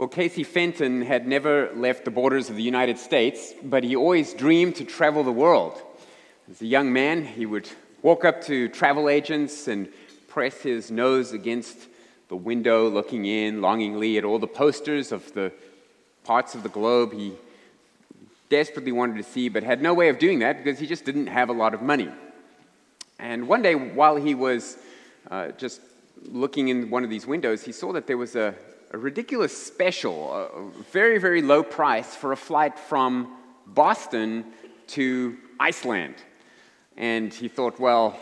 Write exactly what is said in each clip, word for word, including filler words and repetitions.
Well, Casey Fenton had never left the borders of the United States, but he always dreamed to travel the world. As a young man, he would walk up to travel agents and press his nose against the window, looking in longingly at all the posters of the parts of the globe he desperately wanted to see, but had no way of doing that because he just didn't have a lot of money. And one day, while he was uh, just looking in one of these windows, he saw that there was a A ridiculous special, a very, very low price for a flight from Boston to Iceland. And he thought, well,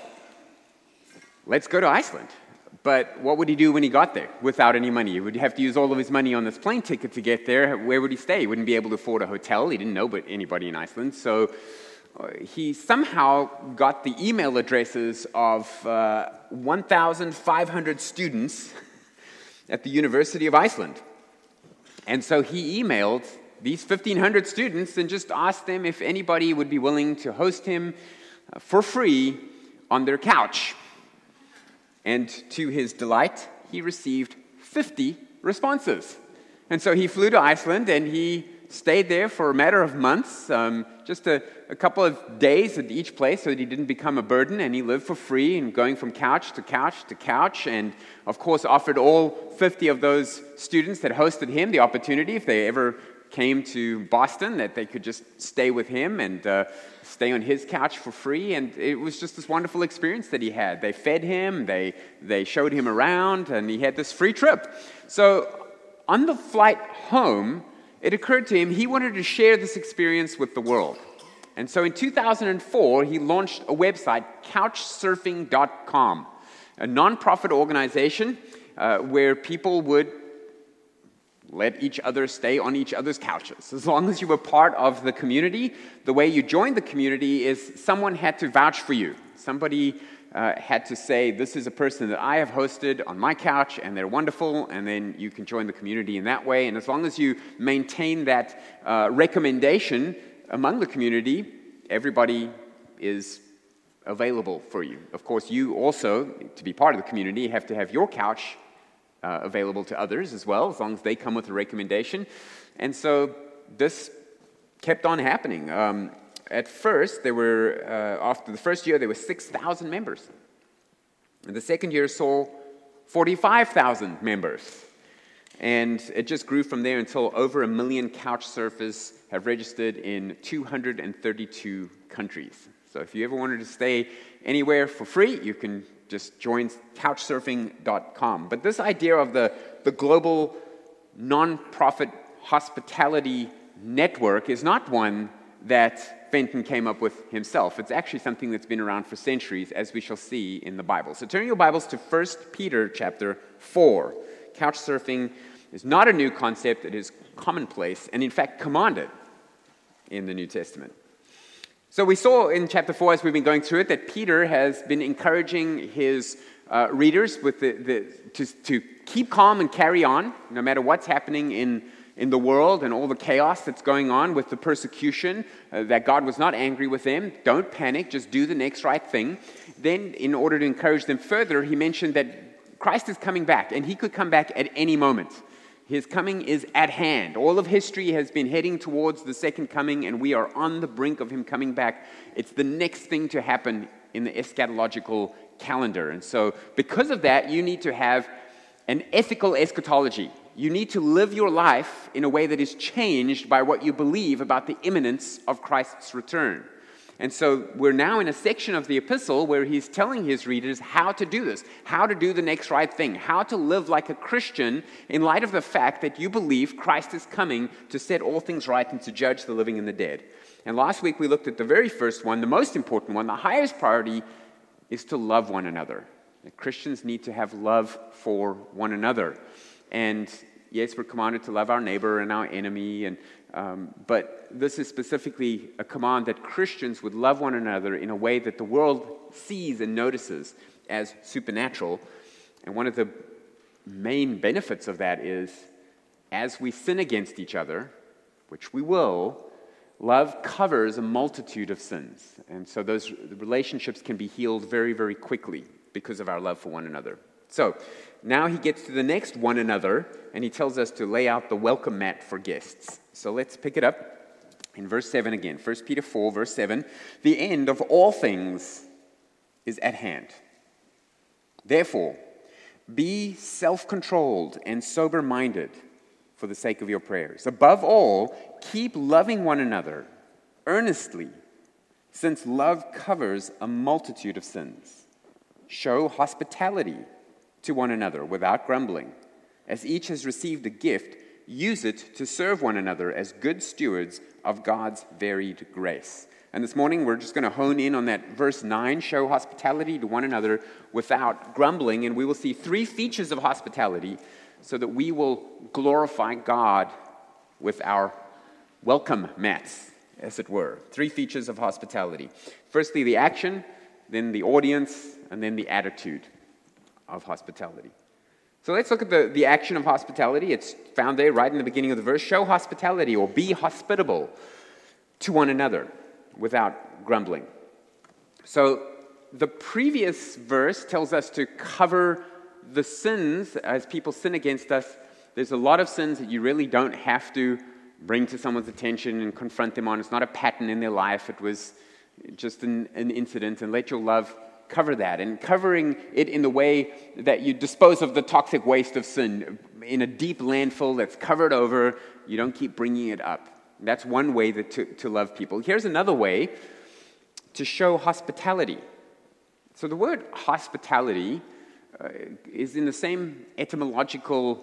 let's go to Iceland. But what would he do when he got there without any money? He would have to use all of his money on this plane ticket to get there. Where would he stay? He wouldn't be able to afford a hotel. He didn't know anybody in Iceland. So he somehow got the email addresses of uh, one thousand five hundred students at the University of Iceland. And so he emailed these fifteen hundred students and just asked them if anybody would be willing to host him for free on their couch. And to his delight, he received fifty responses. And so he flew to Iceland and he stayed there for a matter of months, um, just a, a couple of days at each place so that he didn't become a burden, and he lived for free and going from couch to couch to couch, and of course offered all fifty of those students that hosted him the opportunity, if they ever came to Boston, that they could just stay with him and uh, stay on his couch for free. And it was just this wonderful experience that he had. They fed him, they they showed him around, and he had this free trip. So on the flight home, it occurred to him he wanted to share this experience with the world. And so in two thousand four, he launched a website, couch surfing dot com, a nonprofit organization uh, where people would let each other stay on each other's couches. As long as you were part of the community, the way you joined the community is someone had to vouch for you. Somebody uh, had to say, this is a person that I have hosted on my couch, and they're wonderful, and then you can join the community in that way. And as long as you maintain that uh, recommendation among the community, everybody is available for you. Of course, you also, to be part of the community, have to have your couch uh, available to others as well, as long as they come with a recommendation. And so this kept on happening. Um, At first, there were, uh, after the first year, there were six thousand members. And the second year saw forty-five thousand members. And it just grew from there until over a million couch surfers have registered in two hundred thirty-two countries. So if you ever wanted to stay anywhere for free, you can just join couch surfing dot com. But this idea of the, the global non-profit hospitality network is not one that Fenton came up with himself. It's actually something that's been around for centuries, as we shall see in the Bible. So turn your Bibles to First Peter chapter four. Couch surfing is not a new concept. It is commonplace and, in fact, commanded in the New Testament. So we saw in chapter four, as we've been going through it, that Peter has been encouraging his uh, readers with the, the, to, to keep calm and carry on, no matter what's happening in in the world and all the chaos that's going on with the persecution, uh, that God was not angry with them. Don't panic, just do the next right thing. Then, in order to encourage them further, he mentioned that Christ is coming back, and he could come back at any moment. His coming is at hand. All of history has been heading towards the second coming, and we are on the brink of him coming back. It's the next thing to happen in the eschatological calendar. And so, because of that, you need to have an ethical eschatology. You need to live your life in a way that is changed by what you believe about the imminence of Christ's return. And so we're now in a section of the epistle where he's telling his readers how to do this, how to do the next right thing, how to live like a Christian in light of the fact that you believe Christ is coming to set all things right and to judge the living and the dead. And last week we looked at the very first one, the most important one. The highest priority is to love one another. That Christians need to have love for one another. And yes, we're commanded to love our neighbor and our enemy, and um, but this is specifically a command that Christians would love one another in a way that the world sees and notices as supernatural. And one of the main benefits of that is, as we sin against each other, which we will, love covers a multitude of sins. And so those relationships can be healed very, very quickly because of our love for one another. So now he gets to the next one another, and he tells us to lay out the welcome mat for guests. So let's pick it up in verse seven again. First Peter four, verse seven. The end of all things is at hand. Therefore, be self-controlled and sober-minded for the sake of your prayers. Above all, keep loving one another earnestly, since love covers a multitude of sins. Show hospitality to one another without grumbling. As each has received a gift, use it to serve one another as good stewards of God's varied grace. And this morning we're just going to hone in on that verse nine, show hospitality to one another without grumbling. And we will see three features of hospitality so that we will glorify God with our welcome mats, as it were. Three features of hospitality. Firstly, the action, then the audience, and then the attitude of hospitality. So let's look at the, the action of hospitality. It's found there right in the beginning of the verse. Show hospitality, or be hospitable to one another without grumbling. So the previous verse tells us to cover the sins as people sin against us. There's a lot of sins that you really don't have to bring to someone's attention and confront them on. It's not a pattern in their life. It was just an, an incident, and let your love cover that. And covering it in the way that you dispose of the toxic waste of sin in a deep landfill that's covered over. You don't keep bringing it up. That's one way that to, to love people. Here's another way to show hospitality. So the word hospitality uh, is in the same etymological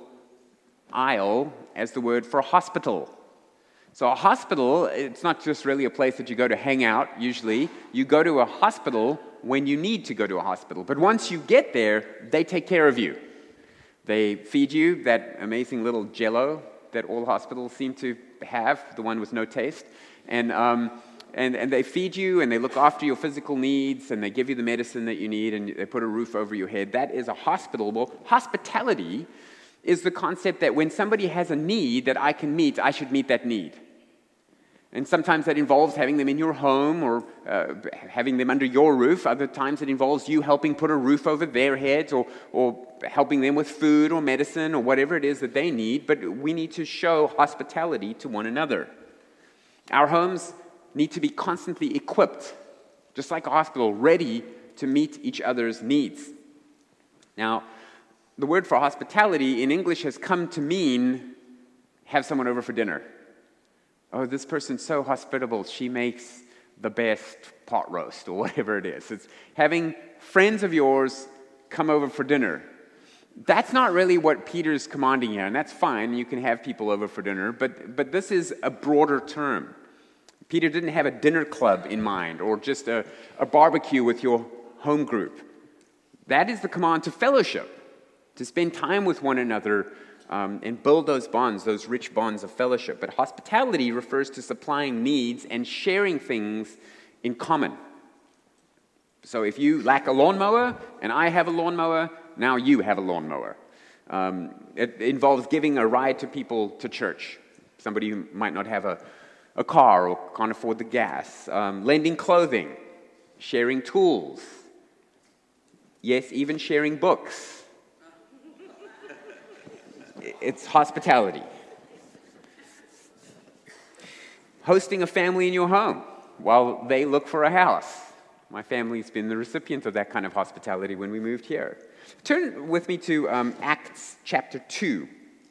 aisle as the word for hospital. So a hospital, it's not just really a place that you go to hang out, usually. You go to a hospital when you need to go to a hospital. But once you get there, they take care of you. They feed you that amazing little Jell-O that all hospitals seem to have, the one with no taste. And, um, and, and they feed you, and they look after your physical needs, and they give you the medicine that you need, and they put a roof over your head. That is a hospital. Well, hospitality is the concept that when somebody has a need that I can meet, I should meet that need. And sometimes that involves having them in your home or uh, having them under your roof. Other times it involves you helping put a roof over their heads, or, or helping them with food or medicine or whatever it is that they need. But we need to show hospitality to one another. Our homes need to be constantly equipped, just like a hospital, ready to meet each other's needs. Now, the word for hospitality in English has come to mean have someone over for dinner. Oh, this person's so hospitable, she makes the best pot roast, or whatever it is. It's having friends of yours come over for dinner. That's not really what Peter's commanding here, and that's fine. You can have people over for dinner, but, but this is a broader term. Peter didn't have a dinner club in mind, or just a, a barbecue with your home group. That is the command to fellowship, to spend time with one another, Um, and build those bonds, those rich bonds of fellowship. But hospitality refers to supplying needs and sharing things in common. So if you lack a lawnmower and I have a lawnmower, now you have a lawnmower. Um, it involves giving a ride to people to church, somebody who might not have a, a car or can't afford the gas. Um, lending clothing, sharing tools. Yes, even sharing books. It's hospitality. Hosting a family in your home while they look for a house. My family's been the recipient of that kind of hospitality when we moved here. Turn with me to um, Acts chapter two.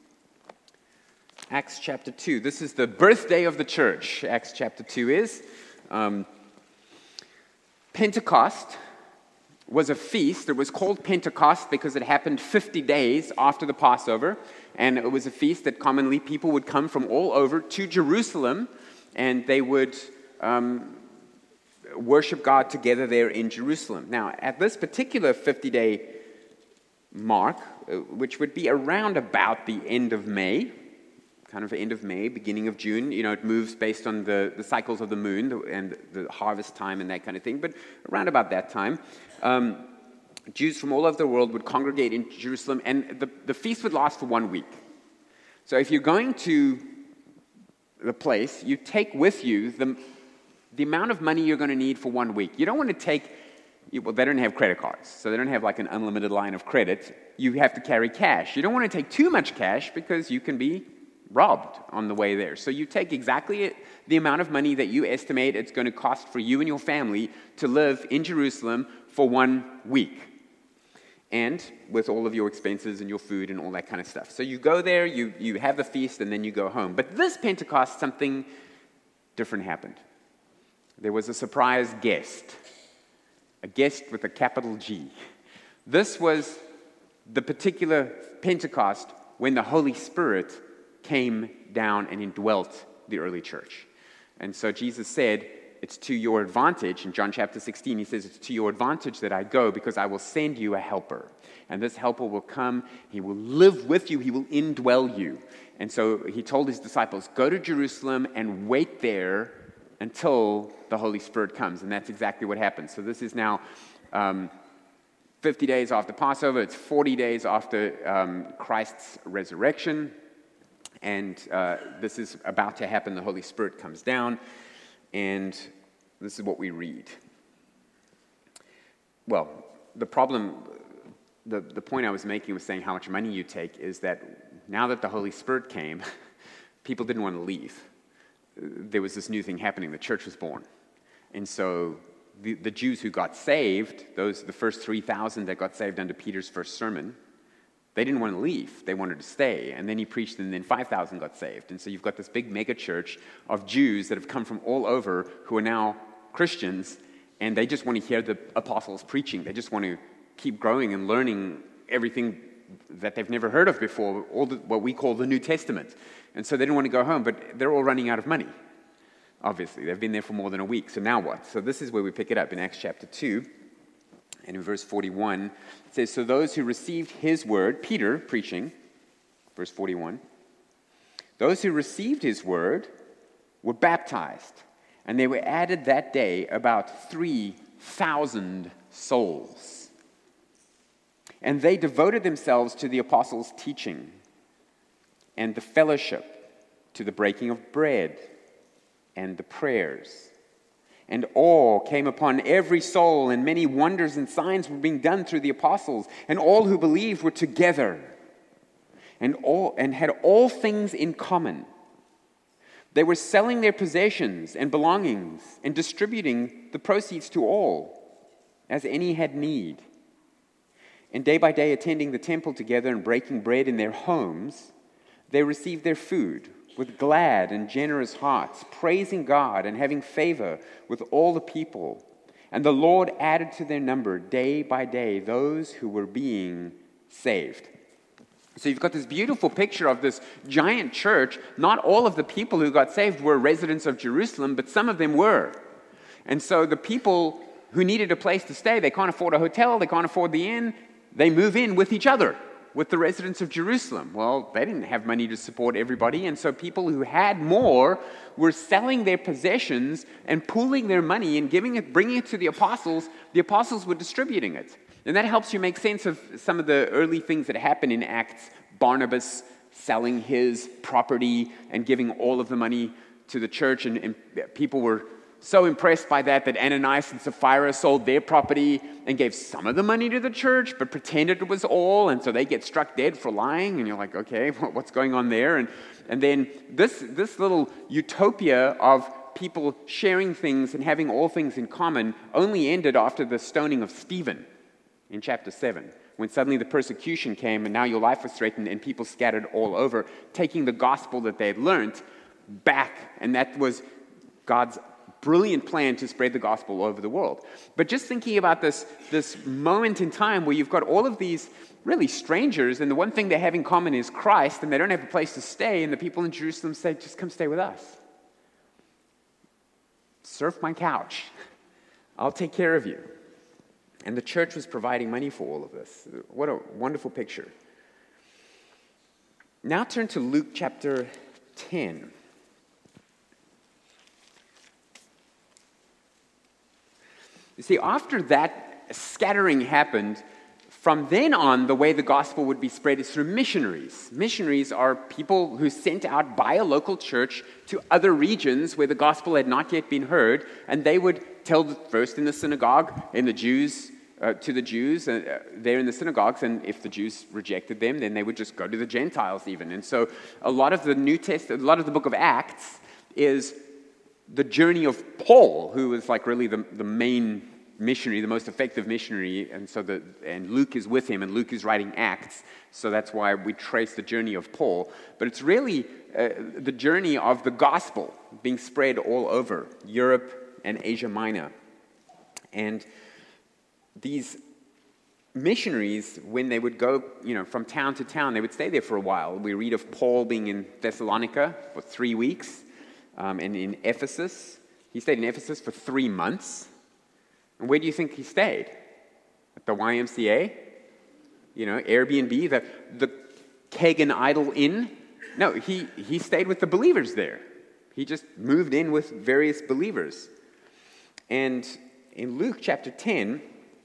Acts chapter two. This is the birthday of the church, Acts chapter two is. Um, Pentecost was a feast. It was called Pentecost because it happened fifty days after the Passover, and it was a feast that commonly people would come from all over to Jerusalem, and they would um, worship God together there in Jerusalem. Now, at this particular fifty-day mark, which would be around about the end of May, kind of end of May, beginning of June. You know, it moves based on the, the cycles of the moon and the harvest time and that kind of thing. But around about that time, um, Jews from all over the world would congregate in Jerusalem, and the, the feast would last for one week. So if you're going to the place, you take with you the, the amount of money you're going to need for one week. You don't want to take you, well, they don't have credit cards, so they don't have like an unlimited line of credit. You have to carry cash. You don't want to take too much cash because you can be robbed on the way there. So you take exactly the amount of money that you estimate it's going to cost for you and your family to live in Jerusalem for one week. And with all of your expenses and your food and all that kind of stuff. So you go there, you, you have the feast, and then you go home. But this Pentecost, something different happened. There was a surprise guest. A guest with a capital G. This was the particular Pentecost when the Holy Spirit came down and indwelt the early church. And so Jesus said, it's to your advantage. In John chapter sixteen, he says, it's to your advantage that I go because I will send you a helper. And this helper will come, he will live with you, he will indwell you. And so he told his disciples, go to Jerusalem and wait there until the Holy Spirit comes. And that's exactly what happened. So this is now um, fifty days after Passover. It's forty days after um, Christ's resurrection. And uh, this is about to happen. The Holy Spirit comes down. And this is what we read. Well, the problem, the, the point I was making was saying how much money you take is that now that the Holy Spirit came, people didn't want to leave. There was this new thing happening. The church was born. And so the, the Jews who got saved, those the first three thousand that got saved under Peter's first sermon, they didn't want to leave. They wanted to stay. And then he preached, and then five thousand got saved. And so you've got this big mega church of Jews that have come from all over who are now Christians, and they just want to hear the apostles preaching. They just want to keep growing and learning everything that they've never heard of before, all the, what we call the New Testament. And so they don't want to go home, but they're all running out of money. Obviously, they've been there for more than a week. So now what? So this is where we pick it up in Acts chapter two. And in verse forty-one, it says, so those who received his word, Peter preaching, verse forty-one, those who received his word were baptized, and they were added that day about three thousand souls. And they devoted themselves to the apostles' teaching and the fellowship, to the breaking of bread and the prayers. And awe came upon every soul, and many wonders and signs were being done through the apostles. And all who believed were together, and all and had all things in common. They were selling their possessions and belongings, and distributing the proceeds to all, as any had need. And day by day, attending the temple together and breaking bread in their homes, they received their food with glad and generous hearts, praising God and having favor with all the people. And the Lord added to their number day by day those who were being saved. So you've got this beautiful picture of this giant church. Not all of the people who got saved were residents of Jerusalem, but some of them were. And so the people who needed a place to stay, they can't afford a hotel, they can't afford the inn, they move in with each other, with the residents of Jerusalem. Well, they didn't have money to support everybody, and so people who had more were selling their possessions and pooling their money and giving it, bringing it to the apostles. The apostles were distributing it. And that helps you make sense of some of the early things that happen in Acts. Barnabas selling his property and giving all of the money to the church, and, and people were so impressed by that that Ananias and Sapphira sold their property and gave some of the money to the church, but pretended it was all, and so they get struck dead for lying, and you're like, okay, what's going on there? And and then this this little utopia of people sharing things and having all things in common only ended after the stoning of Stephen in chapter seven, when suddenly the persecution came, and now your life was threatened, and people scattered all over, taking the gospel that they had learned back, and that was God's brilliant plan to spread the gospel all over the world. But just thinking about this, this moment in time where you've got all of these really strangers, and the one thing they have in common is Christ, and they don't have a place to stay, and the people in Jerusalem say, just come stay with us. Surf my couch. I'll take care of you. And the church was providing money for all of this. What a wonderful picture. Now turn to Luke chapter ten. You see, after that scattering happened, From then on, the way the gospel would be spread is through missionaries. Missionaries are people who sent out by a local church to other regions where the gospel had not yet been heard, and they would tell the, first in the synagogue, in the Jews, uh, to the Jews uh, there in the synagogues, and if the Jews rejected them, then they would just go to the Gentiles even. And so a lot of the New Testament, a lot of the book of Acts is the journey of Paul, who was like really the, the main missionary, the most effective missionary, and so the and Luke is with him, and Luke is writing Acts, so that's why we trace the journey of Paul. But it's really uh, the journey of the gospel being spread all over Europe and Asia Minor. And these missionaries, when they would go, you know, from town to town, they would stay there for a while. We read of Paul being in Thessalonica for three weeks, um, and in Ephesus. He stayed in Ephesus for three months. And where do you think he stayed? At the Y M C A? You know, Airbnb, the, the Kagan Idol Inn? No, he, he stayed with the believers there. He just moved in with various believers. And in Luke chapter ten,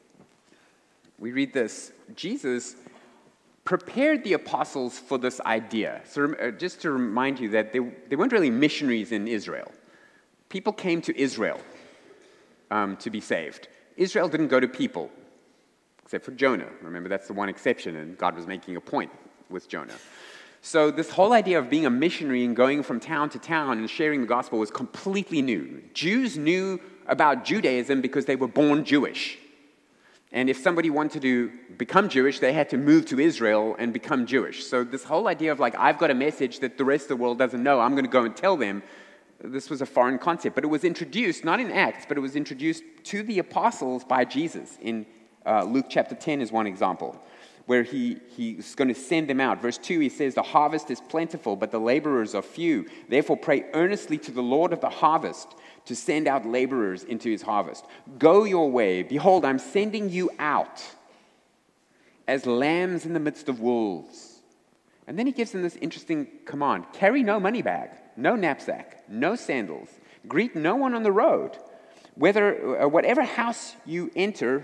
we read this. Jesus prepared the apostles for this idea. So uh, just to remind you that they, they weren't really missionaries in Israel. People came to Israel Um, to be saved. Israel didn't go to people, except for Jonah. Remember, that's the one exception, and God was making a point with Jonah. So this whole idea of being a missionary and going from town to town and sharing the gospel was completely new. Jews knew about Judaism because they were born Jewish. And if somebody wanted to become Jewish, they had to move to Israel and become Jewish. So this whole idea of like, I've got a message that the rest of the world doesn't know, I'm going to go and tell them, this was a foreign concept, but it was introduced, not in Acts, but it was introduced to the apostles by Jesus. In uh, Luke chapter ten is one example, where he, he's going to send them out. Verse two, he says, the harvest is plentiful, but the laborers are few. Therefore pray earnestly to the Lord of the harvest to send out laborers into his harvest. Go your way. Behold, I'm sending you out as lambs in the midst of wolves. And then he gives them this interesting command. Carry no money bag, no knapsack, no sandals. Greet no one on the road. Whether, uh, whatever house you enter,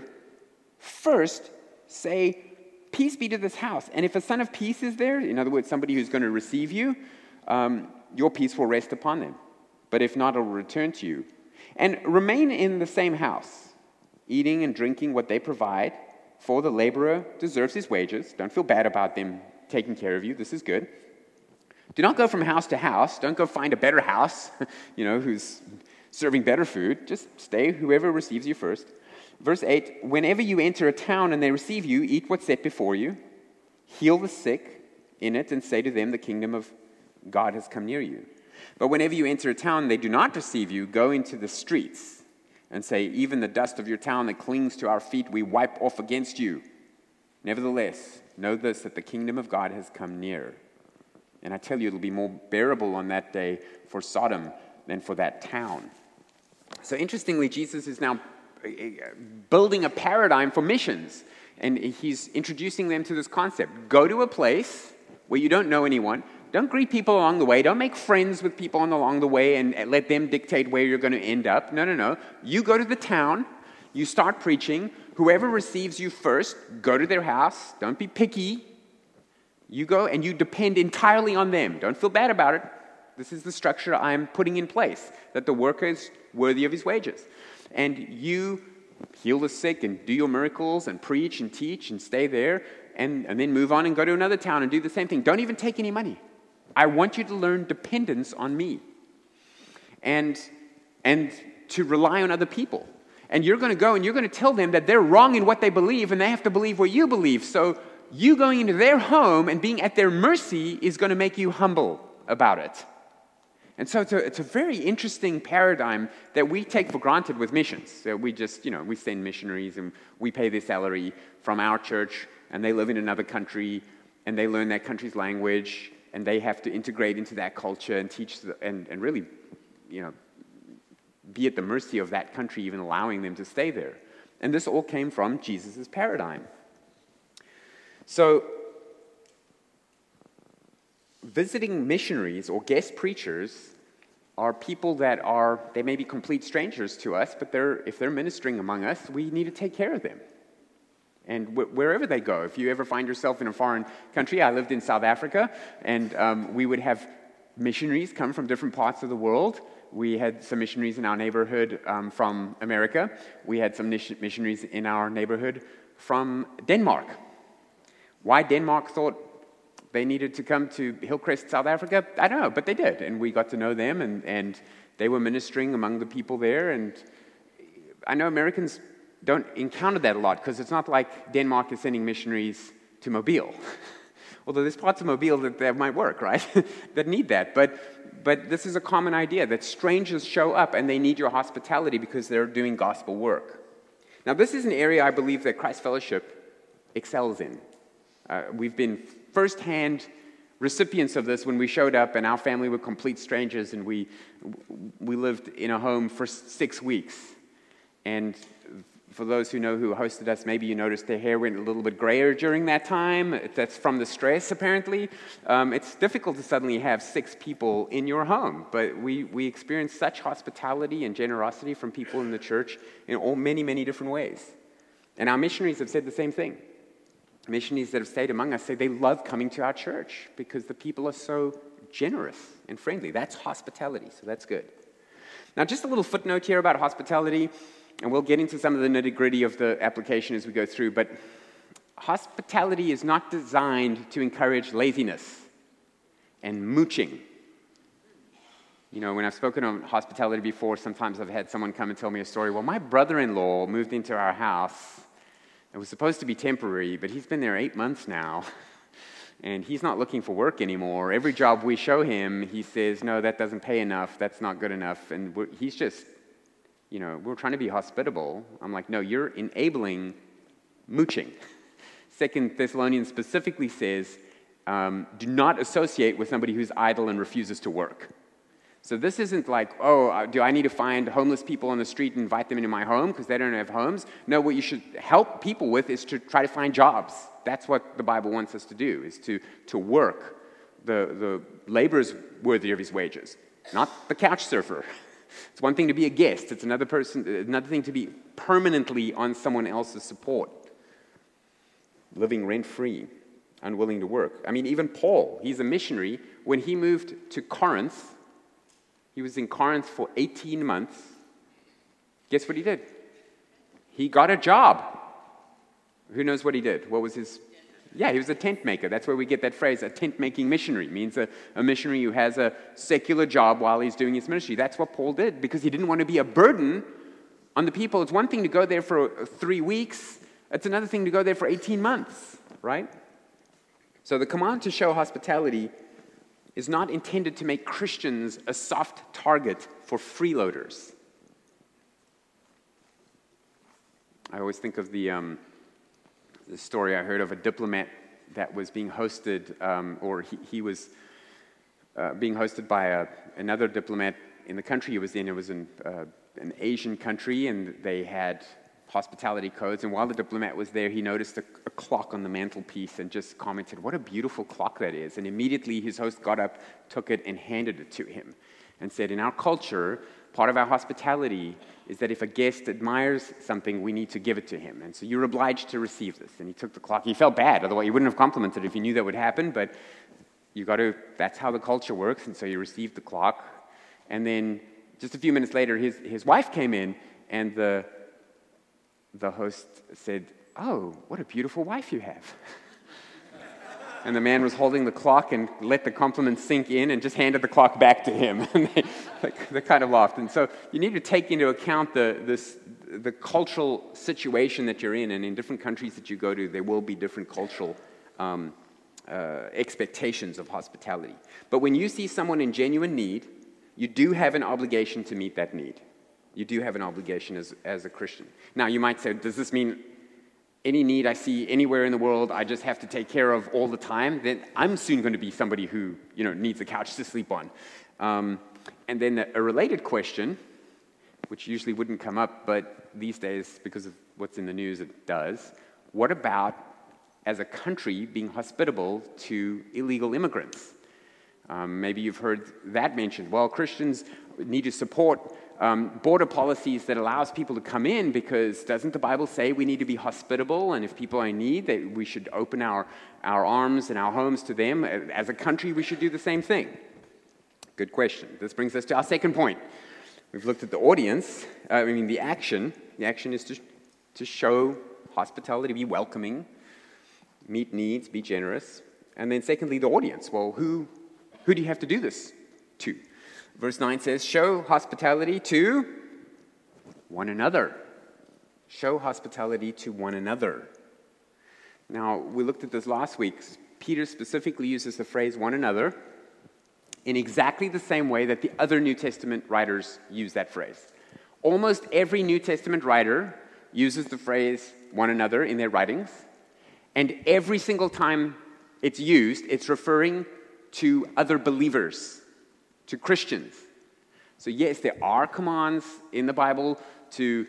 first say, peace be to this house. And if a son of peace is there, in other words, somebody who's going to receive you, um, your peace will rest upon them. But if not, it will return to you. And remain in the same house, eating and drinking what they provide, for the laborer deserves his wages. Don't feel bad about them taking care of you. This is good. Do not go from house to house. Don't go find a better house, you know, who's serving better food. Just stay whoever receives you first. Verse eight, whenever you enter a town and they receive you, eat what's set before you. Heal the sick in it and say to them, the kingdom of God has come near you. But whenever you enter a town and they do not receive you, go into the streets and say, even the dust of your town that clings to our feet, we wipe off against you. Nevertheless, know this, that the kingdom of God has come near. And I tell you, it'll be more bearable on that day for Sodom than for that town. So interestingly, Jesus is now building a paradigm for missions. And he's introducing them to this concept. Go to a place where you don't know anyone. Don't greet people along the way. Don't make friends with people along the way and let them dictate where you're going to end up. No, no, no. You go to the town. You start preaching. Whoever receives you first, go to their house. Don't be picky. You go and you depend entirely on them. Don't feel bad about it. This is the structure I'm putting in place, that the worker is worthy of his wages. And you heal the sick and do your miracles and preach and teach and stay there and, and then move on and go to another town and do the same thing. Don't even take any money. I want you to learn dependence on me and, and to rely on other people. And you're going to go and you're going to tell them that they're wrong in what they believe and they have to believe what you believe. So you going into their home and being at their mercy is going to make you humble about it. And so it's a, it's a very interesting paradigm that we take for granted with missions. So we just, you know, we send missionaries and we pay their salary from our church and they live in another country and they learn that country's language and they have to integrate into that culture and teach the, and, and really, you know, be at the mercy of that country, even allowing them to stay there. And this all came from Jesus' paradigm. So visiting missionaries or guest preachers are people that are, they may be complete strangers to us, but they're, if they're ministering among us, we need to take care of them. And wh- wherever they go, if you ever find yourself in a foreign country, I lived in South Africa, and um, we would have missionaries come from different parts of the world. We had some missionaries in our neighborhood um, from America. We had some missionaries in our neighborhood from Denmark. Why Denmark thought they needed to come to Hillcrest, South Africa, I don't know, but they did. And we got to know them, and, and they were ministering among the people there. And I know Americans don't encounter that a lot, because it's not like Denmark is sending missionaries to Mobile. Although there's parts of Mobile that, that might work, right, that need that. But, but this is a common idea, that strangers show up and they need your hospitality because they're doing gospel work. Now, this is an area I believe that Christ Fellowship excels in. Uh, we've been firsthand recipients of this when we showed up, and our family were complete strangers, and we we lived in a home for six weeks. And for those who know who hosted us, maybe you noticed their hair went a little bit grayer during that time. That's from the stress, apparently. Um, it's difficult to suddenly have six people in your home, but we, we experienced such hospitality and generosity from people in the church in all many, many different ways. And our missionaries have said the same thing. Missionaries that have stayed among us say they love coming to our church because the people are so generous and friendly. That's hospitality, so that's good. Now, just a little footnote here about hospitality, and we'll get into some of the nitty-gritty of the application as we go through, but hospitality is not designed to encourage laziness and mooching. You know, when I've spoken on hospitality before, sometimes I've had someone come and tell me a story. Well, my brother-in-law moved into our house. It was supposed to be temporary, but he's been there eight months now, and he's not looking for work anymore. Every job we show him, he says, no, that doesn't pay enough, that's not good enough, and we're, he's just, you know, we're trying to be hospitable. I'm like, no, you're enabling mooching. Second Thessalonians specifically says, um, do not associate with somebody who's idle and refuses to work. So this isn't like, oh, do I need to find homeless people on the street and invite them into my home because they don't have homes? No, what you should help people with is to try to find jobs. That's what the Bible wants us to do, is to, to work. The, the labor is worthy of his wages, not the couch surfer. It's one thing to be a guest. It's another person, another thing to be permanently on someone else's support, living rent-free, unwilling to work. I mean, even Paul, he's a missionary. When he moved to Corinth, he was in Corinth for eighteen months. Guess what he did? He got a job. Who knows what he did? What was his... Yeah, he was a tent maker. That's where we get that phrase, a tent-making missionary. It means a, a missionary who has a secular job while he's doing his ministry. That's what Paul did, because he didn't want to be a burden on the people. It's one thing to go there for three weeks. It's another thing to go there for eighteen months, right? So the command to show hospitality is not intended to make Christians a soft target for freeloaders. I always think of the, um, the story I heard of a diplomat that was being hosted, um, or he, he was uh, being hosted by a, another diplomat in the country he was in. It was in uh, an Asian country, and they had hospitality codes, and while the diplomat was there, he noticed a, a clock on the mantelpiece and just commented, what a beautiful clock that is. And immediately his host got up, took it, and handed it to him and said, in our culture, part of our hospitality is that if a guest admires something, we need to give it to him. And so you're obliged to receive this. And he took the clock. He felt bad, otherwise he wouldn't have complimented if he knew that would happen, but you got to, that's how the culture works, and so you received the clock. And then just a few minutes later, his, his wife came in, and the The host said, oh, what a beautiful wife you have. And the man was holding the clock and let the compliment sink in and just handed the clock back to him. And they, they kind of laughed. And so you need to take into account the, this, the cultural situation that you're in. And in different countries that you go to, there will be different cultural um, uh, expectations of hospitality. But when you see someone in genuine need, you do have an obligation to meet that need. You do have an obligation as, as a Christian. Now, you might say, does this mean any need I see anywhere in the world I just have to take care of all the time? Then I'm soon going to be somebody who, you know, needs a couch to sleep on. Um, and then a related question, which usually wouldn't come up, but these days, because of what's in the news, it does. What about, as a country, being hospitable to illegal immigrants? Um, maybe you've heard that mentioned. Well, Christians need to support um, border policies that allows people to come in, because doesn't the Bible say we need to be hospitable, and if people are in need, that we should open our, our arms and our homes to them? As a country, we should do the same thing. Good question. This brings us to our second point. We've looked at the audience, uh, I mean the action. The action is to, to show hospitality, be welcoming, meet needs, be generous. And then secondly, the audience. Well, who, who do you have to do this to? Verse nine says, show hospitality to one another. Show hospitality to one another. Now, we looked at this last week. Peter specifically uses the phrase one another in exactly the same way that the other New Testament writers use that phrase. Almost every New Testament writer uses the phrase one another in their writings, and every single time it's used, it's referring to other believers, to Christians. So yes, there are commands in the Bible to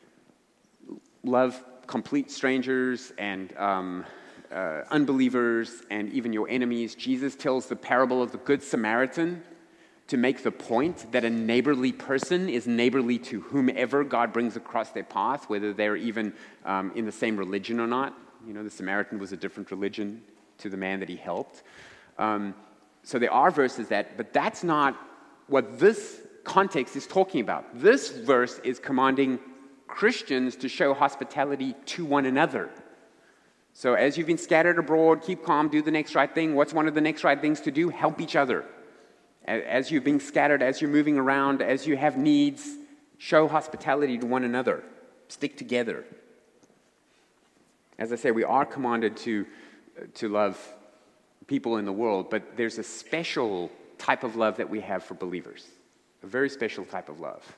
love complete strangers and um, uh, unbelievers and even your enemies. Jesus tells the parable of the Good Samaritan to make the point that a neighborly person is neighborly to whomever God brings across their path, whether they're even um, in the same religion or not. You know, the Samaritan was a different religion to the man that he helped. Um, so there are verses that, but that's not what this context is talking about. This verse is commanding Christians to show hospitality to one another. So as you've been scattered abroad, keep calm, do the next right thing. What's one of the next right things to do? Help each other. As you're being scattered, as you're moving around, as you have needs, show hospitality to one another. Stick together. As I say, we are commanded to, to love people in the world, but there's a special type of love that we have for believers. A very special type of love.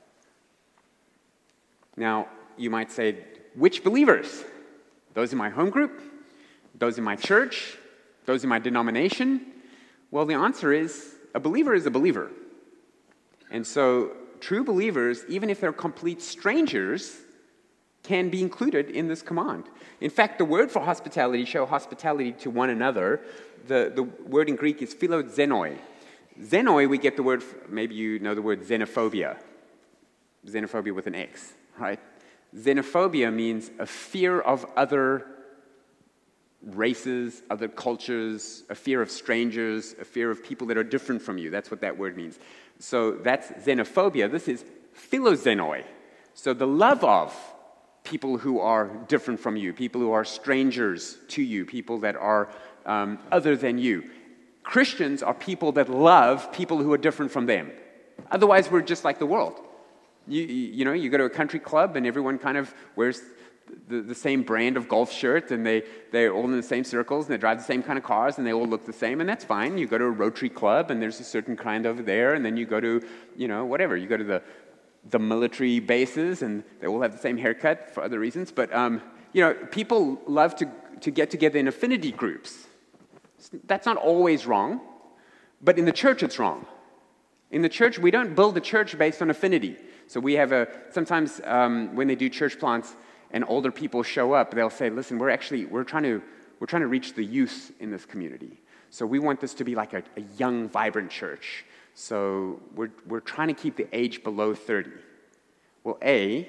Now, you might say, which believers? Those in my home group? Those in my church? Those in my denomination? Well, the answer is, a believer is a believer. And so, true believers, even if they're complete strangers, can be included in this command. In fact, the word for hospitality, show hospitality to one another, the, the word in Greek is philoxenoi. Xenoi, we get the word, maybe you know the word xenophobia. Xenophobia with an X, right? Xenophobia means a fear of other races, other cultures, a fear of strangers, a fear of people that are different from you. That's what that word means. So that's xenophobia. This is philoxenoi. So the love of people who are different from you, people who are strangers to you, people that are um, other than you. Christians are people that love people who are different from them. Otherwise, we're just like the world. You, you, you know, you go to a country club and everyone kind of wears the, the same brand of golf shirt, and they, they're all in the same circles, and they drive the same kind of cars, and they all look the same, and that's fine. You go to a Rotary Club, and there's a certain kind over there, and then you go to, you know, whatever. You go to the, the military bases, and they all have the same haircut for other reasons. But, um, you know, people love to, to get together in affinity groups. That's not always wrong, but in the church it's wrong. In the church, we don't build a church based on affinity. So we have a, sometimes um, when they do church plants and older people show up, they'll say, listen, we're actually, we're trying to, we're trying to reach the youth in this community. So we want this to be like a, a young, vibrant church. So we're, we're trying to keep the age below thirty. Well, A,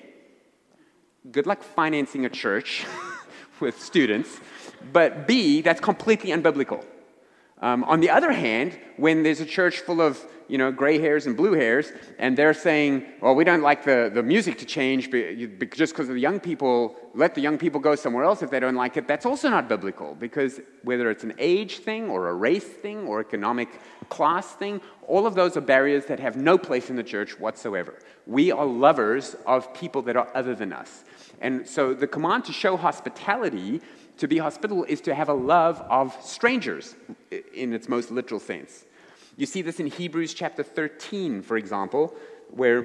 good luck financing a church with students. But B, that's completely unbiblical. Um, on the other hand, when there's a church full of, you know, gray hairs and blue hairs, and they're saying, well, we don't like the, the music to change but just because of the young people, let the young people go somewhere else if they don't like it, that's also not biblical, because whether it's an age thing or a race thing or economic class thing, all of those are barriers that have no place in the church whatsoever. We are lovers of people that are other than us. And so the command to show hospitality, to be hospitable, is to have a love of strangers in its most literal sense. You see this in Hebrews chapter thirteen, for example, where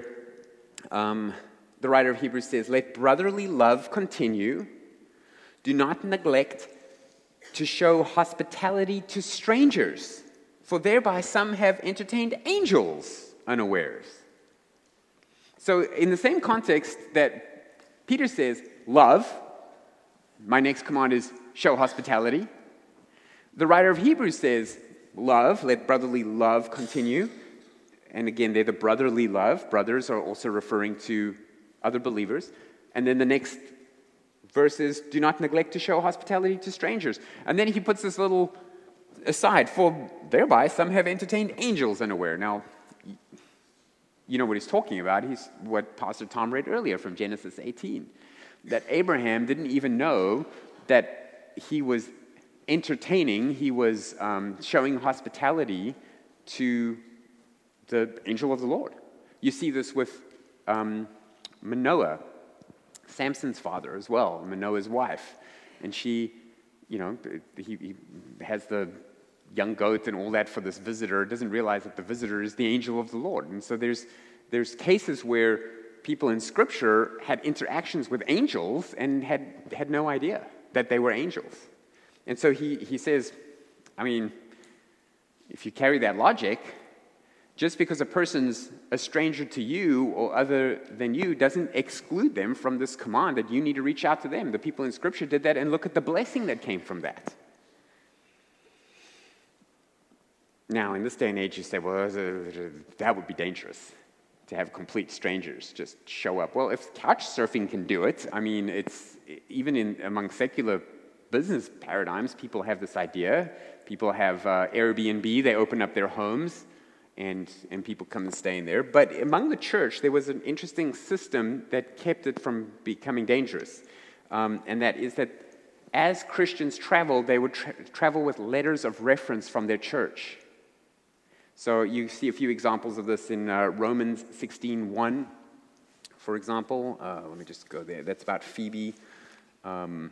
um, the writer of Hebrews says, let brotherly love continue. Do not neglect to show hospitality to strangers, for thereby some have entertained angels unawares. So in the same context that Peter says, love, my next command is show hospitality, the writer of Hebrews says, love, let brotherly love continue. And again, they're the brotherly love. Brothers are also referring to other believers. And then the next verse is, do not neglect to show hospitality to strangers. And then he puts this little aside, for thereby some have entertained angels unaware. Now, you know what he's talking about. He's what Pastor Tom read earlier from Genesis eighteen. That Abraham didn't even know that he was entertaining, he was um, showing hospitality to the angel of the Lord. You see this with um, Manoah, Samson's father as well, Manoah's wife. And she, you know, he, he has the young goat and all that for this visitor, doesn't realize that the visitor is the angel of the Lord. And so there's there's cases where people in Scripture had interactions with angels and had, had no idea that they were angels. And so he, he says, I mean, if you carry that logic, just because a person's a stranger to you or other than you doesn't exclude them from this command that you need to reach out to them. The people in Scripture did that, and look at the blessing that came from that. Now, in this day and age, you say, well, that would be dangerous, to have complete strangers just show up. Well, if couch surfing can do it, I mean, it's even in among secular business paradigms, people have this idea. People have uh, Airbnb, they open up their homes, and, and people come and stay in there. But among the church, there was an interesting system that kept it from becoming dangerous. Um, and that is that as Christians traveled, they would tra- travel with letters of reference from their church. So you see a few examples of this in uh, Romans sixteen one, for example. Uh, let me just go there. That's about Phoebe. Um,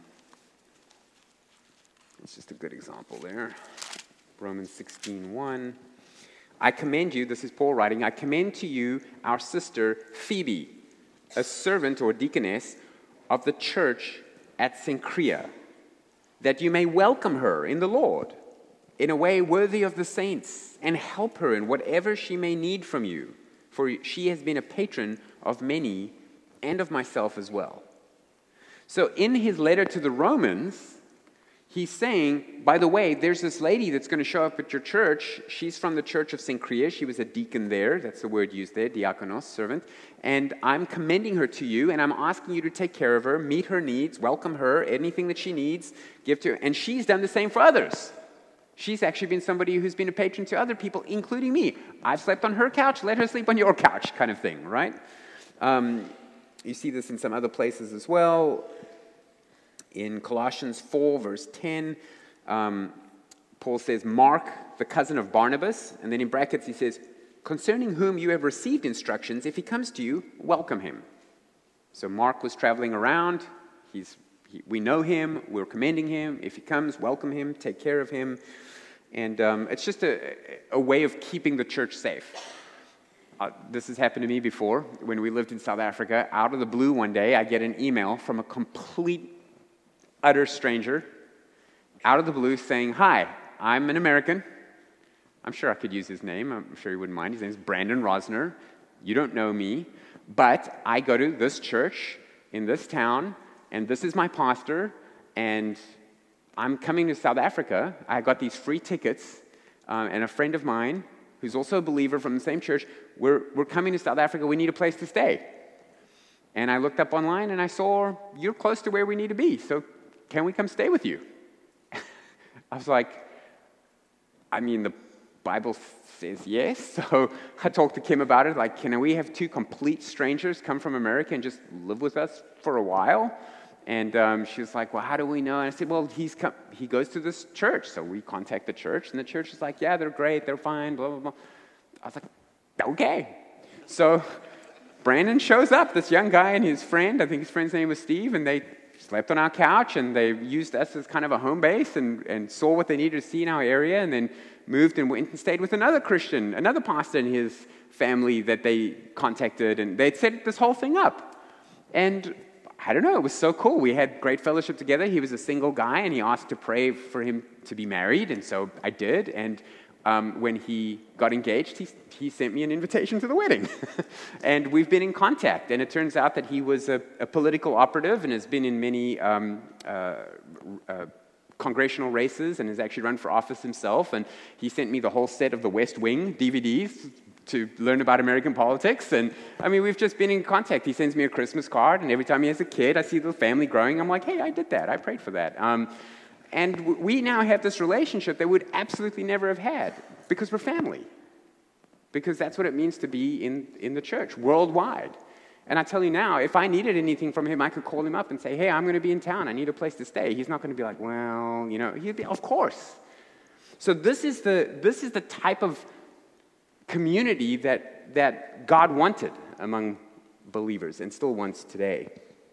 it's just a good example there. Romans sixteen one. I commend you, this is Paul writing, I commend to you our sister Phoebe, a servant or deaconess of the church at Cenchrea, that you may welcome her in the Lord in a way worthy of the saints, and help her in whatever she may need from you, for she has been a patron of many and of myself as well. So in his letter to the Romans, he's saying, by the way, there's this lady that's going to show up at your church. She's from the church of Cenchrea. She was a deacon there. That's the word used there, diakonos, servant. And I'm commending her to you, and I'm asking you to take care of her, meet her needs, welcome her, anything that she needs, give to her. And she's done the same for others. She's actually been somebody who's been a patron to other people, including me. I've slept on her couch, let her sleep on your couch, kind of thing, right? Um, you see this in some other places as well. In Colossians four, verse ten, um, Paul says, Mark, the cousin of Barnabas, and then in brackets he says, concerning whom you have received instructions, if he comes to you, welcome him. So Mark was traveling around. He's he, we know him. We're commending him. If he comes, welcome him, take care of him. And um, it's just a, a way of keeping the church safe. Uh, this has happened to me before. When we lived in South Africa, out of the blue one day, I get an email from a complete utter stranger, out of the blue, saying, hi, I'm an American. I'm sure I could use his name. I'm sure he wouldn't mind. His name is Brandon Rosner. You don't know me, but I go to this church in this town, and this is my pastor, and I'm coming to South Africa. I got these free tickets, uh, and a friend of mine, who's also a believer from the same church, we're, we're coming to South Africa. We need a place to stay. And I looked up online, and I saw, you're close to where we need to be, so can we come stay with you? I was like, I mean, the Bible says yes. So I talked to Kim about it, like, can we have two complete strangers come from America and just live with us for a while? And um, she was like, well, how do we know? And I said, well, he's come, he goes to this church. So we contact the church, and the church is like, yeah, they're great, they're fine, blah, blah, blah. I was like, okay. So Brandon shows up, this young guy and his friend, I think his friend's name was Steve, and they slept on our couch, and they used us as kind of a home base and, and saw what they needed to see in our area, and then moved and went and stayed with another Christian, another pastor and his family that they contacted, and they'd set this whole thing up. And I don't know, it was so cool. We had great fellowship together. He was a single guy, and he asked to pray for him to be married, and so I did. And um, when he got engaged, he, he sent me an invitation to the wedding. And we've been in contact, and it turns out that he was a, a political operative and has been in many um, uh, uh, congressional races and has actually run for office himself. And he sent me the whole set of the West Wing D V Ds to learn about American politics. And I mean, we've just been in contact. He sends me a Christmas card, and every time he has a kid, I see the family growing. I'm like, hey, I did that. I prayed for that. Um, and w- we now have this relationship that we'd absolutely never have had because we're family. Because that's what it means to be in, in the church, worldwide. And I tell you now, if I needed anything from him, I could call him up and say, hey, I'm going to be in town. I need a place to stay. He's not going to be like, well, you know, he'd be, of course. So this is the this is the type of community that that God wanted among believers and still wants today.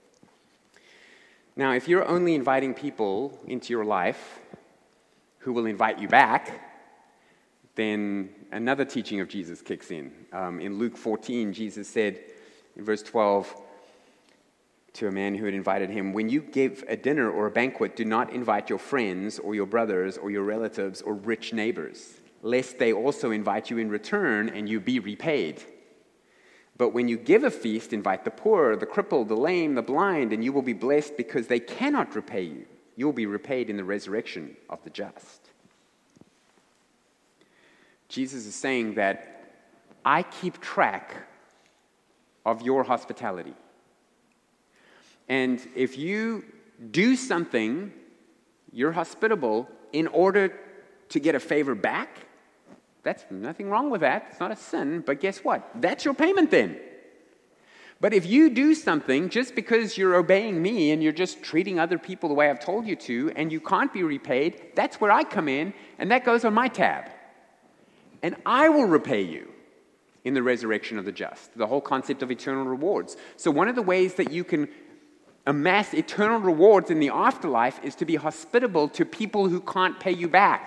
Now, if you're only inviting people into your life who will invite you back, then another teaching of Jesus kicks in. Um, in Luke fourteen, Jesus said, in verse twelve, to a man who had invited him, when you give a dinner or a banquet, do not invite your friends or your brothers or your relatives or rich neighbors, lest they also invite you in return and you be repaid. But when you give a feast, invite the poor, the crippled, the lame, the blind, and you will be blessed because they cannot repay you. You will be repaid in the resurrection of the just. Jesus is saying that I keep track of your hospitality. And if you do something, you're hospitable in order to get a favor back, that's nothing wrong with that. It's not a sin, but guess what? That's your payment then. But if you do something just because you're obeying me and you're just treating other people the way I've told you to, and you can't be repaid, that's where I come in, and that goes on my tab. And I will repay you in the resurrection of the just, the whole concept of eternal rewards. So one of the ways that you can amass eternal rewards in the afterlife is to be hospitable to people who can't pay you back.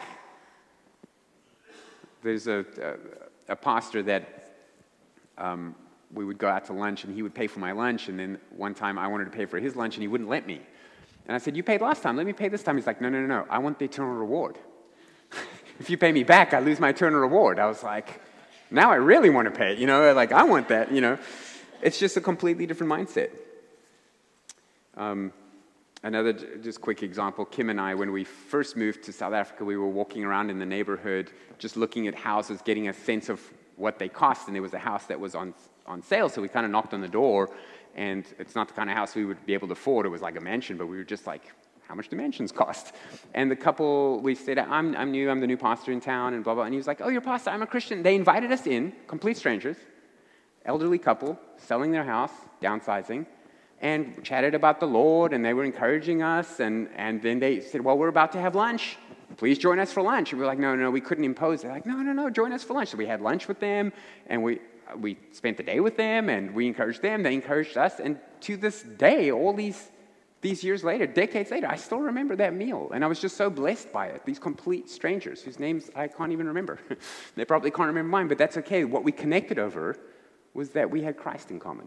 There's a, a, a pastor that um, we would go out to lunch, and he would pay for my lunch, and then one time I wanted to pay for his lunch, and he wouldn't let me. And I said, you paid last time, let me pay this time. He's like, no, no, no, no, I want the eternal reward. If you pay me back, I lose my eternal reward. I was like, now I really want to pay it, you know, like I want that, you know. It's just a completely different mindset. Um, another just quick example, Kim and I, when we first moved to South Africa, we were walking around in the neighborhood, just looking at houses, getting a sense of what they cost, and there was a house that was on on sale, so we kind of knocked on the door, and it's not the kind of house we would be able to afford. It was like a mansion, but we were just like, how much do mansions cost? And the couple, we said, I'm, I'm new, I'm the new pastor in town, and blah, blah, and he was like, oh, you're a pastor, I'm a Christian. They invited us in, complete strangers, elderly couple, selling their house, downsizing, and chatted about the Lord, and they were encouraging us, and, and then they said, well, we're about to have lunch. Please join us for lunch. And we were like, no, no, no, we couldn't impose. They're like, no, no, no, join us for lunch. So we had lunch with them, and we we spent the day with them, and we encouraged them. They encouraged us, and to this day, all these these years later, decades later, I still remember that meal, and I was just so blessed by it. These complete strangers whose names I can't even remember. They probably can't remember mine, but that's okay. What we connected over was that we had Christ in common.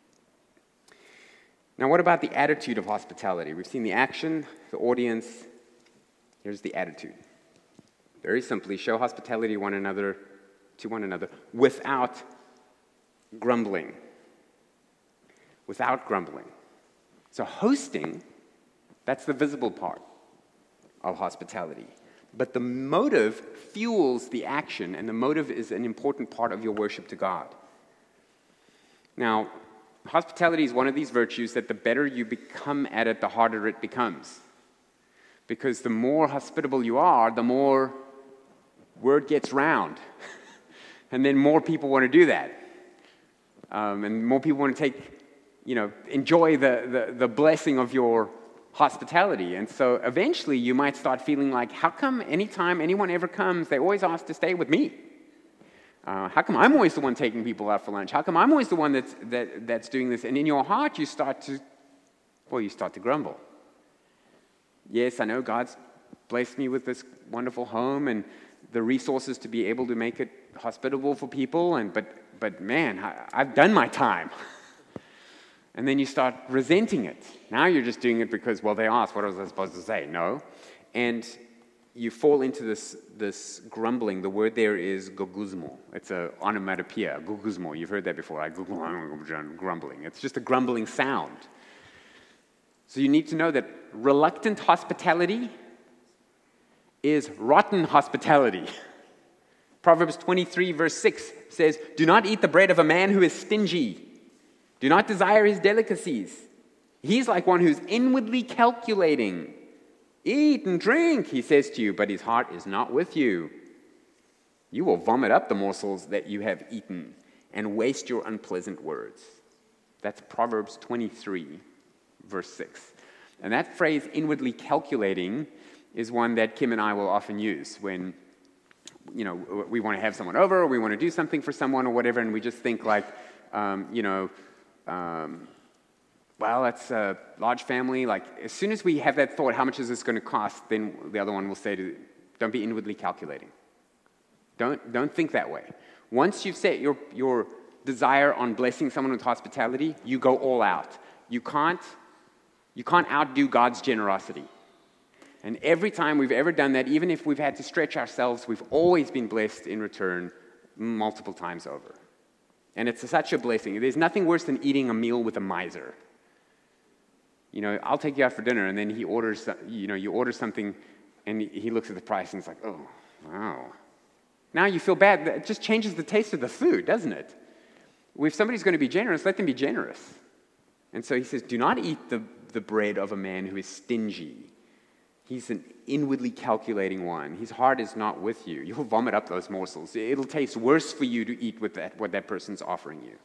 Now, what about the attitude of hospitality? We've seen the action, the audience. Here's the attitude. Very simply, show hospitality to one another, to one another without grumbling. Without grumbling. So hosting, that's the visible part of hospitality. But the motive fuels the action, and the motive is an important part of your worship to God. Now, hospitality is one of these virtues that the better you become at it, the harder it becomes. Because the more hospitable you are, the more word gets round. And then more people want to do that. Um, and more people want to take, you know, enjoy the, the, the blessing of your hospitality. And so eventually you might start feeling like, how come anytime anyone ever comes, they always ask to stay with me? Uh, how come I'm always the one taking people out for lunch? How come I'm always the one that's, that, that's doing this? And in your heart you start to, well, you start to grumble. Yes, I know God's blessed me with this wonderful home and the resources to be able to make it hospitable for people, and but but man, I, I've done my time. And then you start resenting it. Now you're just doing it because, well, they asked, what was I supposed to say? No. And you fall into this this grumbling. The word there is goguzmo. It's a onomatopoeia, goguzmo. You've heard that before, right? Grumbling. It's just a grumbling sound. So you need to know that reluctant hospitality is rotten hospitality. Proverbs twenty-three, verse six says, "Do not eat the bread of a man who is stingy. Do not desire his delicacies. He's like one who's inwardly calculating. Eat and drink," he says to you, "but his heart is not with you. You will vomit up the morsels that you have eaten and waste your unpleasant words." That's Proverbs twenty-three, verse six. And that phrase, inwardly calculating, is one that Kim and I will often use when, you know, we want to have someone over, or we want to do something for someone or whatever, and we just think like, um, you know, um, well, that's a large family. Like, as soon as we have that thought, how much is this going to cost, then the other one will say to, don't be inwardly calculating. Don't, don't think that way. Once you've set your, your desire on blessing someone with hospitality, you go all out. You can't, you can't outdo God's generosity. And every time we've ever done that, even if we've had to stretch ourselves, we've always been blessed in return multiple times over. And it's such a blessing. There's nothing worse than eating a meal with a miser. You know, I'll take you out for dinner, and then he orders, you know, you order something, and he looks at the price, and it's like, oh, wow. Now you feel bad. It just changes the taste of the food, doesn't it? If somebody's going to be generous, let them be generous. And so he says, do not eat the, the bread of a man who is stingy. He's an inwardly calculating one. His heart is not with you. You'll vomit up those morsels. It'll taste worse for you to eat with that, what that person's offering you.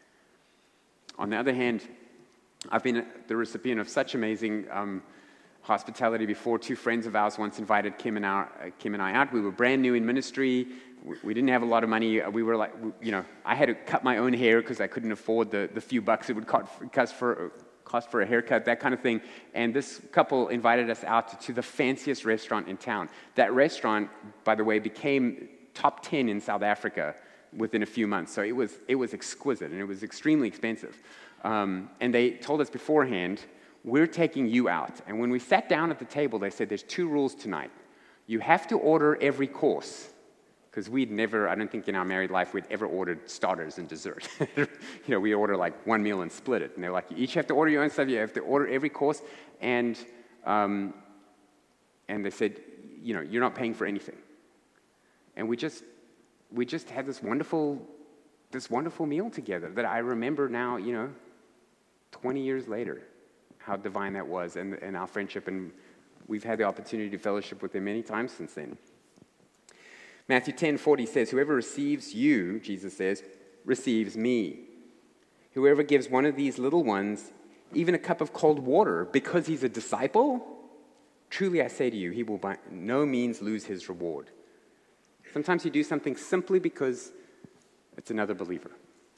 On the other hand, I've been the recipient of such amazing um, hospitality before. Two friends of ours once invited Kim and, our, uh, Kim and I out. We were brand new in ministry. We, we didn't have a lot of money. We were like, you know, I had to cut my own hair because I couldn't afford the, the few bucks it would cost for... cost for a haircut, that kind of thing. And this couple invited us out to the fanciest restaurant in town. That restaurant, by the way, became top ten in South Africa within a few months. So it was it was exquisite, and it was extremely expensive. Um, and they told us beforehand, we're taking you out. And when we sat down at the table, they said, there's two rules tonight. You have to order every course. Because we'd never, I don't think in our married life, we'd ever ordered starters and dessert. you know, we order like one meal and split it. And they're like, you each have to order your own stuff. You have to order every course. And um, and they said, you know, you're not paying for anything. And we just, we just had this wonderful, this wonderful meal together that I remember now, you know, twenty years later, how divine that was, and, and our friendship. And we've had the opportunity to fellowship with them many times since then. Matthew ten forty says, whoever receives you, Jesus says, receives me. Whoever gives one of these little ones even a cup of cold water because he's a disciple, truly I say to you, he will by no means lose his reward. Sometimes you do something simply because it's another believer.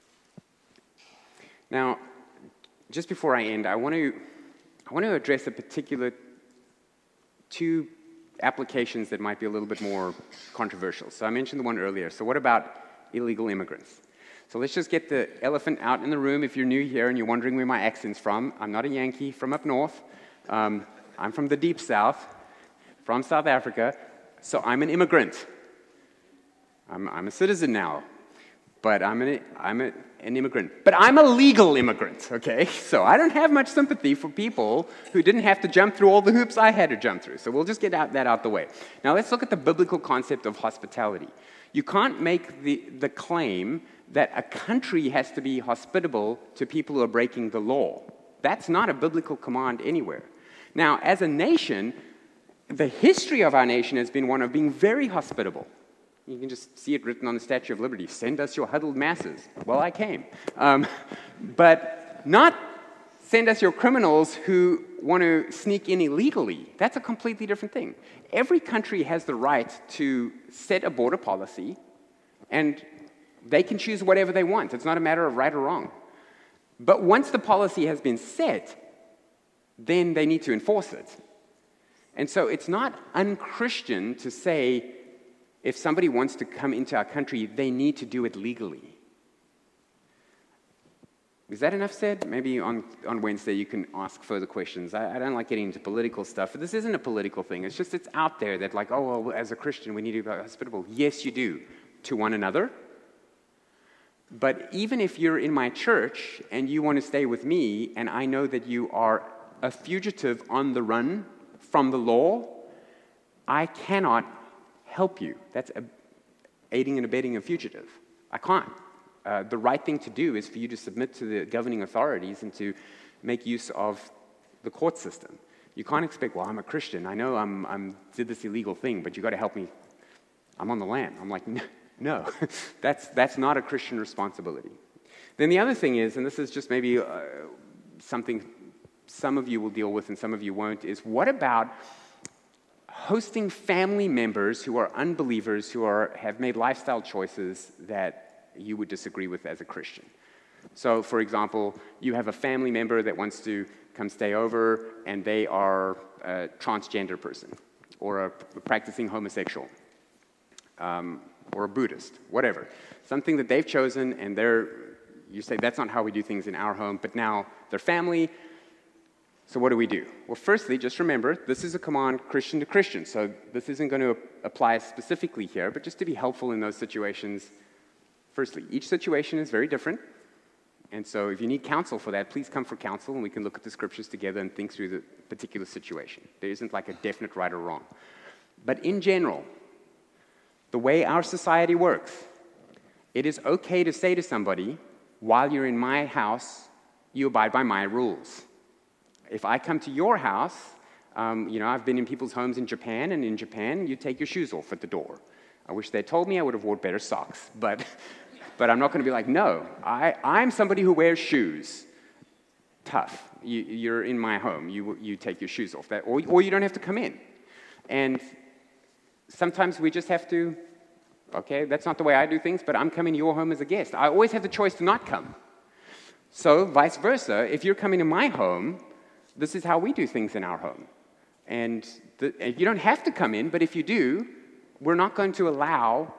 Now, just before I end, I want to, I want to address a particular two applications that might be a little bit more controversial. So I mentioned the one earlier. So what about illegal immigrants? So let's just get the elephant out in the room. If you're new here and you're wondering where my accent's from, I'm not a Yankee from up north. Um, I'm from the deep south, from South Africa. So I'm an immigrant. I'm, I'm a citizen now, but I'm an, I'm a, an immigrant. But I'm a legal immigrant, okay? So I don't have much sympathy for people who didn't have to jump through all the hoops I had to jump through. So we'll just get out, that out the way. Now let's look at the biblical concept of hospitality. You can't make the, the claim that a country has to be hospitable to people who are breaking the law. That's not a biblical command anywhere. Now, as a nation, the history of our nation has been one of being very hospitable. You can just see it written on the Statue of Liberty, send us your huddled masses. Well, I came. Um, but not send us your criminals who want to sneak in illegally. That's a completely different thing. Every country has the right to set a border policy, and they can choose whatever they want. It's not a matter of right or wrong. But once the policy has been set, then they need to enforce it. And so it's not unchristian to say, if somebody wants to come into our country, they need to do it legally. Is that enough said? Maybe on, on Wednesday you can ask further questions. I, I don't like getting into political stuff, but this isn't a political thing. It's just it's out there that like, oh, well, as a Christian, we need to be hospitable. Yes, you do, to one another. But even if you're in my church and you want to stay with me, and I know that you are a fugitive on the run from the law, I cannot help you. That's a, aiding and abetting a fugitive. I can't. Uh, the right thing to do is for you to submit to the governing authorities and to make use of the court system. You can't expect, well, I'm a Christian. I know I'm, I'm did this illegal thing, but you got to help me. I'm on the lam. I'm like, no, no. that's, that's not a Christian responsibility. Then the other thing is, and this is just maybe uh, something some of you will deal with and some of you won't, is what about hosting family members who are unbelievers, who are, have made lifestyle choices that you would disagree with as a Christian? So, for example, you have a family member that wants to come stay over, and they are a transgender person, or a practicing homosexual, um, or a Buddhist, whatever. Something that they've chosen, and they're, you say, that's not how we do things in our home, but now they're family. So what do we do? Well, firstly, just remember, this is a command Christian to Christian, so this isn't going to apply specifically here, but just to be helpful in those situations, firstly, each situation is very different, and so if you need counsel for that, please come for counsel, and we can look at the scriptures together and think through the particular situation. There isn't like a definite right or wrong. But in general, the way our society works, it is okay to say to somebody, while you're in my house, you abide by my rules. If I come to your house, um, you know, I've been in people's homes in Japan, and in Japan, you take your shoes off at the door. I wish they'd told me I would have worn better socks, but, but I'm not going to be like, no, I, I'm somebody who wears shoes. Tough. You, you're in my home. You, you take your shoes off, that, or, or you don't have to come in. And sometimes we just have to, okay, that's not the way I do things, but I'm coming to your home as a guest. I always have the choice to not come. So vice versa, if you're coming to my home, this is how we do things in our home. And, the, and you don't have to come in, but if you do, we're not going to allow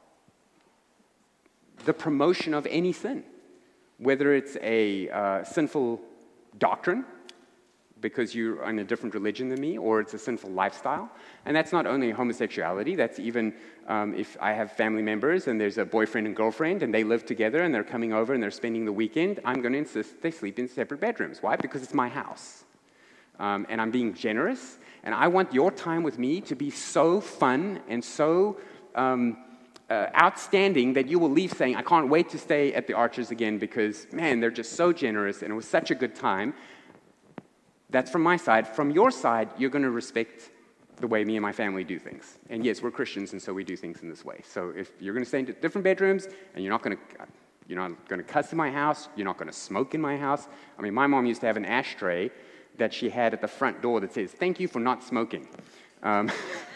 the promotion of any sin, whether it's a uh, sinful doctrine, because you're in a different religion than me, or it's a sinful lifestyle. And that's not only homosexuality, that's even um, if I have family members and there's a boyfriend and girlfriend and they live together and they're coming over and they're spending the weekend, I'm going to insist they sleep in separate bedrooms. Why? Because it's my house. Um, and I'm being generous, and I want your time with me to be so fun and so um, uh, outstanding that you will leave saying, I can't wait to stay at the Archers again because, man, they're just so generous and it was such a good time. That's from my side. From your side, you're going to respect the way me and my family do things. And yes, we're Christians, and so we do things in this way. So if you're going to stay in different bedrooms, and you're not going to, you're not going to cuss in my house, you're not going to smoke in my house. I mean, my mom used to have an ashtray that she had at the front door that says, thank you for not smoking. Um,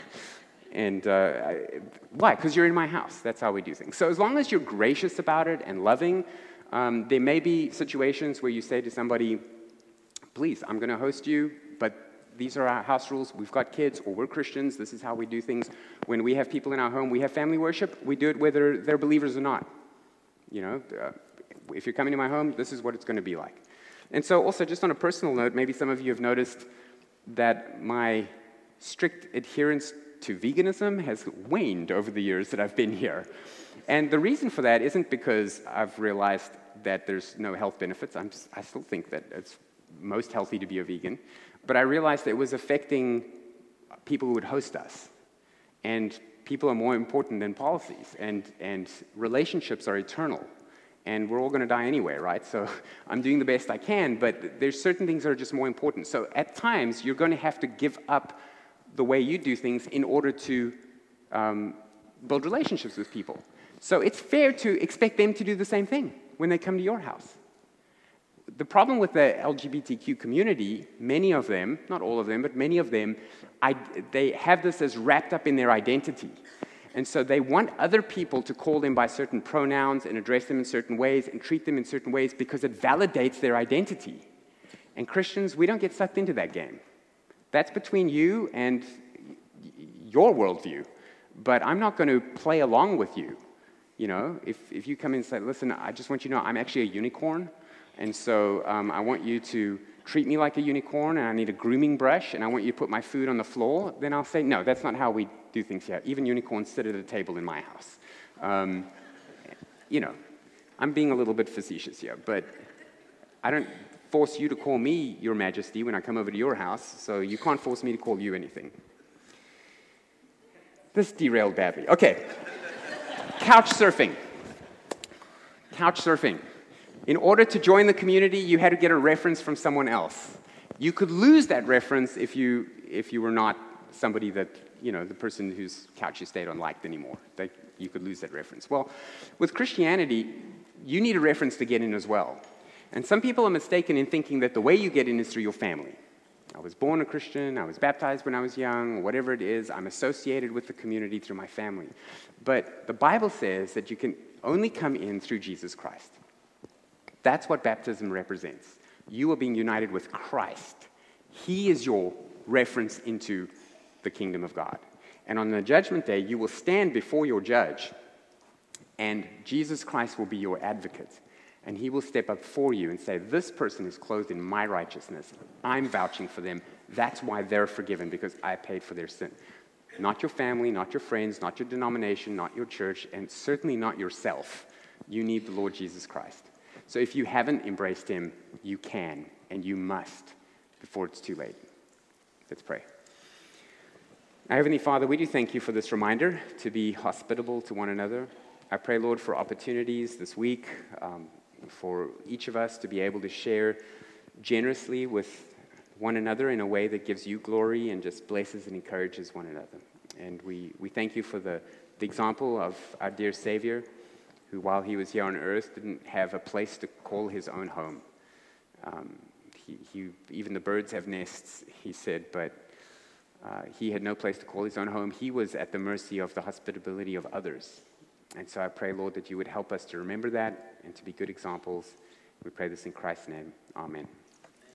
and uh, I, why? Because you're in my house. That's how we do things. So as long as you're gracious about it and loving, um, there may be situations where you say to somebody, please, I'm going to host you, but these are our house rules. We've got kids, or we're Christians. This is how we do things. When we have people in our home, we have family worship. We do it whether they're believers or not. You know, uh, if you're coming to my home, this is what it's going to be like. And so also, just on a personal note, maybe some of you have noticed that my strict adherence to veganism has waned over the years that I've been here. And the reason for that isn't because I've realized that there's no health benefits. I'm just, I still think that it's most healthy to be a vegan. But I realized that it was affecting people who would host us. And people are more important than policies. And, and relationships are eternal. And we're all going to die anyway, right? So I'm doing the best I can, but there's certain things that are just more important. So at times, you're going to have to give up the way you do things in order to um, build relationships with people. So it's fair to expect them to do the same thing when they come to your house. The problem with the L G B T Q community, many of them, not all of them, but many of them, I, they have this as wrapped up in their identity. And so they want other people to call them by certain pronouns and address them in certain ways and treat them in certain ways because it validates their identity. And Christians, we don't get sucked into that game. That's between you and your worldview. But I'm not going to play along with you. You know, if, if you come in and say, listen, I just want you to know I'm actually a unicorn. And so um, I want you to treat me like a unicorn, and I need a grooming brush, and I want you to put my food on the floor, then I'll say, no, that's not how we do things here. Even unicorns sit at a table in my house. Um, you know, I'm being a little bit facetious here, but I don't force you to call me Your Majesty when I come over to your house, so you can't force me to call you anything. This derailed badly. Okay. Couch surfing. Couch surfing. In order to join the community, you had to get a reference from someone else. You could lose that reference if you if you were not somebody that, you know, the person whose couch you stayed on liked anymore. They, you could lose that reference. Well, with Christianity, you need a reference to get in as well. And some people are mistaken in thinking that the way you get in is through your family. I was born a Christian, I was baptized when I was young, whatever it is, I'm associated with the community through my family. But the Bible says that you can only come in through Jesus Christ. That's what baptism represents. You are being united with Christ. He is your reference into the kingdom of God. And on the judgment day, you will stand before your judge, and Jesus Christ will be your advocate. And he will step up for you and say, this person is clothed in my righteousness. I'm vouching for them. That's why they're forgiven, because I paid for their sin. Not your family, not your friends, not your denomination, not your church, and certainly not yourself. You need the Lord Jesus Christ. So if you haven't embraced him, you can, and you must, before it's too late. Let's pray. Our Heavenly Father, we do thank you for this reminder to be hospitable to one another. I pray, Lord, for opportunities this week, um, for each of us to be able to share generously with one another in a way that gives you glory and just blesses and encourages one another. And we, we thank you for the, the example of our dear Savior, who while he was here on earth didn't have a place to call his own home. Um, he, he, even the birds have nests, he said, but uh, he had no place to call his own home. He was at the mercy of the hospitability of others. And so I pray, Lord, that you would help us to remember that and to be good examples. We pray this in Christ's name. Amen.